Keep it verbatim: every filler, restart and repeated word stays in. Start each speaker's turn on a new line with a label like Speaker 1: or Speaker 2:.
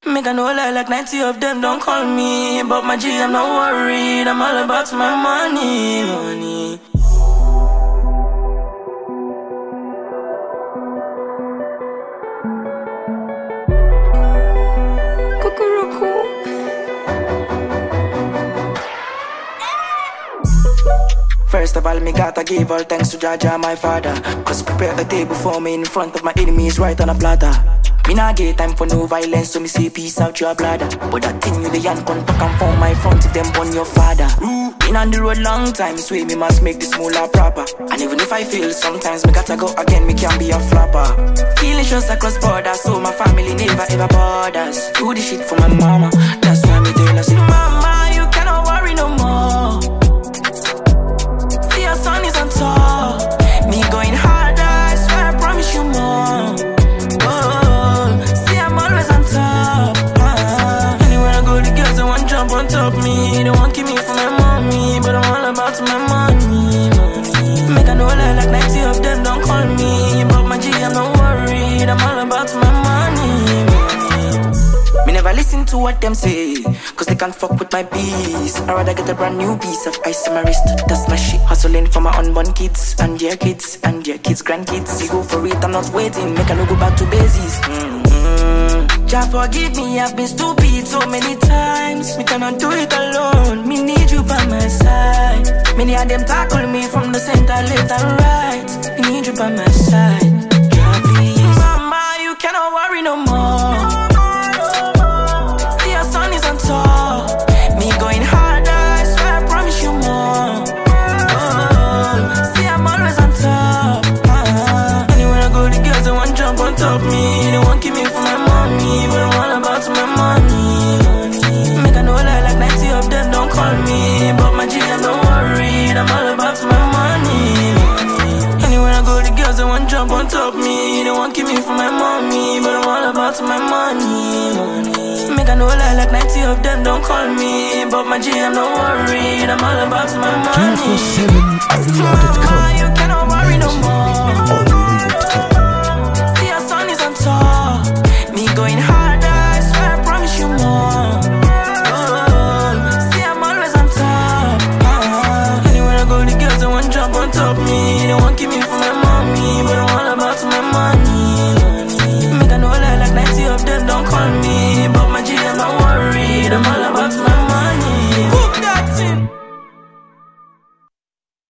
Speaker 1: Make I know lie like ninety of them don't call me. But my G, I'm not worried. I'm all about my money, money. First of all, me gotta give all thanks to Jaja, my father. Cause prepare the table for me in front of my enemies right on a platter. Me nah get time for no violence, so me say peace out your bladder. But that thing with the yan contact and for my front if them born your father. Been on the road long time, so me must make this moolah proper. And even if I fail, sometimes me gotta go again, me can be a flopper. Killing shots across borders, so my family never ever bothers. Do the shit for my mama, that's why me tell her, say, Mama, you cannot worry no more. See your son is on top. Me going harder, I swear I promise you more. On top me, they won't keep me from my mommy, but I'm all about my money, money. Make I know lie like ninety of them don't call me. But my G, I'm not worried, I'm all about my money, money. Me never listen to what them say, cause they can't fuck with my peace. I'd rather get a brand new piece of ice on my wrist. That's my shit, hustling for my unborn kids, and their kids, and their kids' grandkids. You go for it, I'm not waiting, make I no go back to basics. mm-hmm. Jah forgive me, I've been stupid so many times. Me cannot do it alone, me need you by my side. Many of them tackle me from the center, left and right. Me need you by my side, Jah please. Mama, you cannot worry no more. See your son is on top. Me going harder, I swear I promise you more. Oh, see I'm always on top. uh, Anywhere I go, the girls they want jump on top me. They won't keep me from my mommy, but I'm all about my money, money. Make I know lie like ninety of them don't call me. But my G, I'm not worried, I'm all about my money, money. Anywhere I go, the girls they want jump on top me. They won't keep me from my mommy, but I'm all about my money, money. Make I know lie like ninety of them don't call me. But my G, I'm not worried, I'm all about my money.
Speaker 2: two four seven arena dot com